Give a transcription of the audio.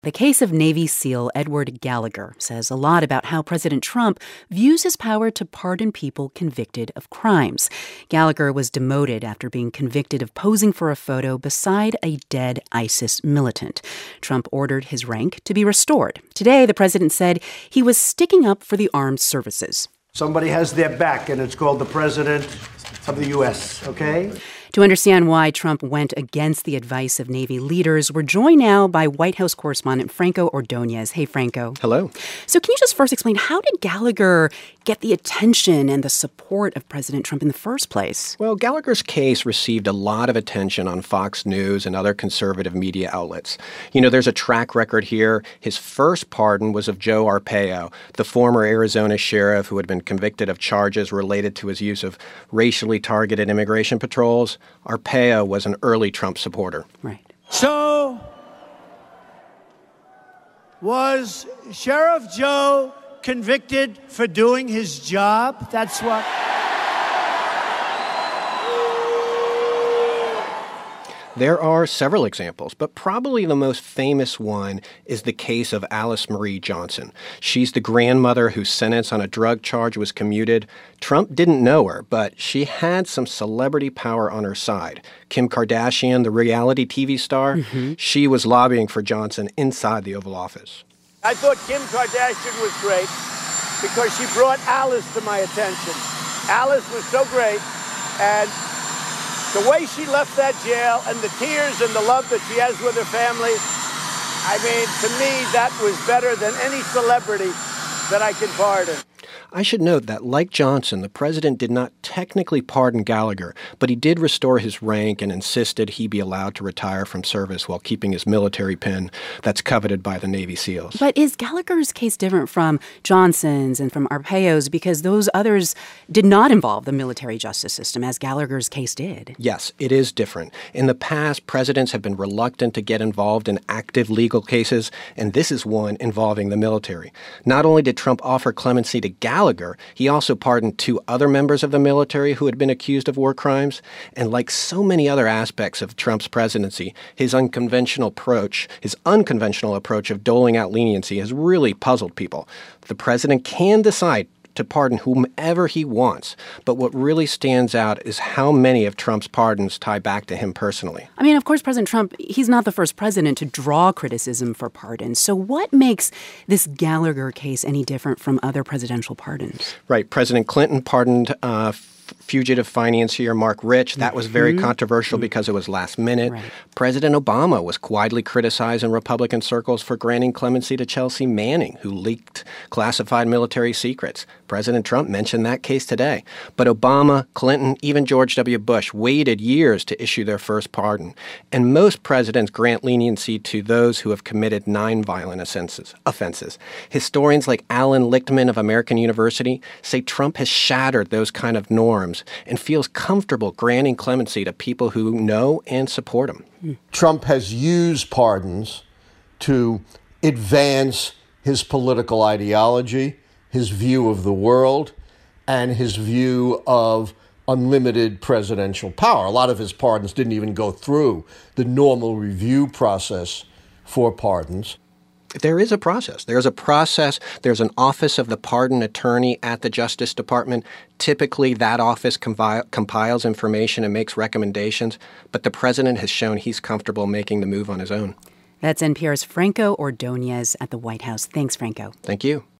The case of Navy SEAL Edward Gallagher says a lot about how President Trump views his power to pardon people convicted of crimes. Gallagher was demoted after being convicted of posing for a photo beside a dead ISIS militant. Trump ordered his rank to be restored. Today, the president said he was sticking up for the armed services. Somebody has their back, and it's called the President of the U.S., okay? To understand why Trump went against the advice of Navy leaders, we're joined now by White House correspondent Franco Ordonez. Hey, Franco. Hello. So can you just first explain, how did Gallagher get the attention and the support of President Trump in the first place? Well, Gallagher's case received a lot of attention on Fox News and other conservative media outlets. You know, there's a track record here. His first pardon was of Joe Arpaio, the former Arizona sheriff who had been convicted of charges related to his use of racially targeted immigration patrols. Arpaio was an early Trump supporter. Right. So, was Sheriff Joe convicted for doing his job? That's what... There are several examples, but probably the most famous one is the case of Alice Marie Johnson. She's the grandmother whose sentence on a drug charge was commuted. Trump didn't know her, but she had some celebrity power on her side. Kim Kardashian, the reality TV star, she was lobbying for Johnson inside the Oval Office. I thought Kim Kardashian was great because she brought Alice to my attention. Alice was so great, and the way she left that jail and the tears and the love that she has with her family, I mean, to me, that was better than any celebrity that I could pardon. I should note that, like Johnson, the president did not technically pardon Gallagher, but he did restore his rank and insisted he be allowed to retire from service while keeping his military pin that's coveted by the Navy SEALs. But is Gallagher's case different from Johnson's and from Arpaio's because those others did not involve the military justice system, as Gallagher's case did? Yes, it is different. In the past, presidents have been reluctant to get involved in active legal cases, and this is one involving the military. Not only did Trump offer clemency to Gallagher, he also pardoned 2 other members of the military who had been accused of war crimes. And like so many other aspects of Trump's presidency, his unconventional approach of doling out leniency has really puzzled people. The president can decide to pardon whomever he wants. But what really stands out is how many of Trump's pardons tie back to him personally. I mean, of course, President Trump, he's not the first president to draw criticism for pardons. So what makes this Gallagher case any different from other presidential pardons? Right. President Clinton pardoned fugitive financier Mark Rich. That was very controversial because it was last minute. Right. President Obama was widely criticized in Republican circles for granting clemency to Chelsea Manning, who leaked classified military secrets. President Trump mentioned that case today. But Obama, Clinton, even George W. Bush waited years to issue their first pardon. And most presidents grant leniency to those who have committed nonviolent offenses. Historians like Alan Lichtman of American University say Trump has shattered those kind of norms and feels comfortable granting clemency to people who know and support him. Trump has used pardons to advance his political ideology, his view of the world, and his view of unlimited presidential power. A lot of his pardons didn't even go through the normal review process for pardons. There is a process. There's a process. There's an office of the pardon attorney at the Justice Department. Typically, that office compiles information and makes recommendations, but the president has shown he's comfortable making the move on his own. That's NPR's Franco Ordonez at the White House. Thanks, Franco. Thank you.